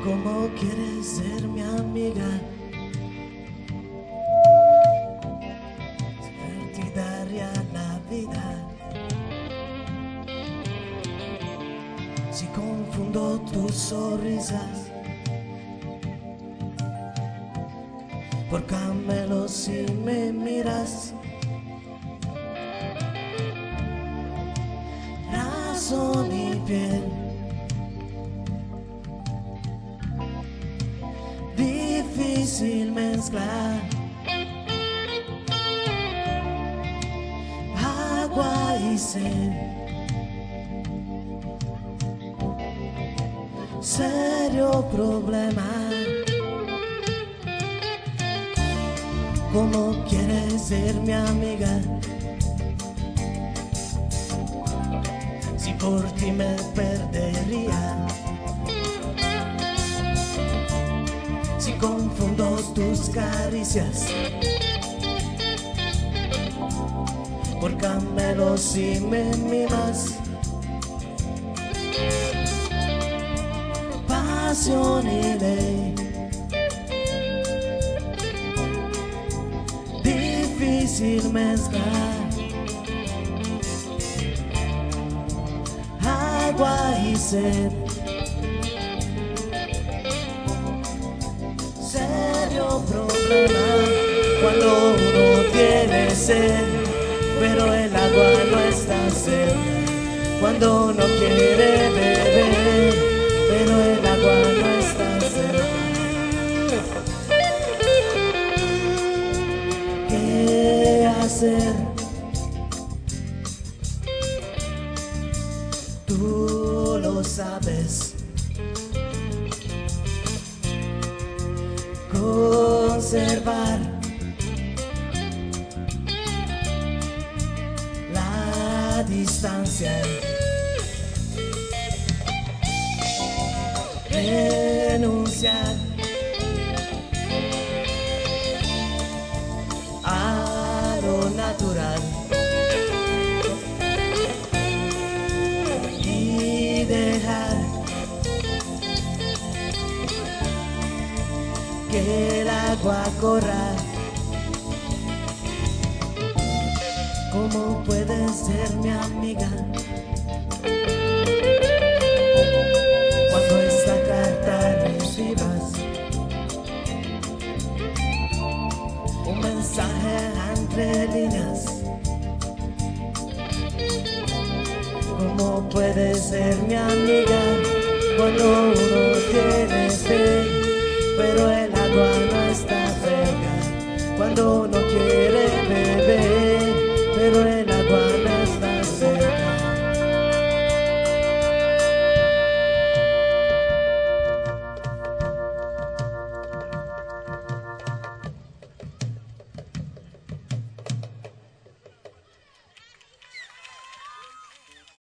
¿Cómo quieres ser mi amiga? Te daría la vida si confundo tus sonrisas por camelos si me miras. Razón y piel, difícil mezclar agua y sed. Serio problema. ¿Cómo quieres ser mi amiga? Si por ti me perdería, si confundo tus caricias por camelos y me mimas. Pasión y ley, difícil mezclar agua y sed. Serio problema cuando uno tiene sed, pero el agua no está cerca. Cuando uno quiere beber, pero el agua no está cerca. ¿Qué hacer? Tú lo sabes. Conservar la distancia, renunciar a lo natural y dejar que el agua corra. ¿Cómo puedes ser mi amiga cuando esta carta recibas un mensaje entre líneas? ¿Cómo puedes ser mi amiga cuando uno tiene fe, pero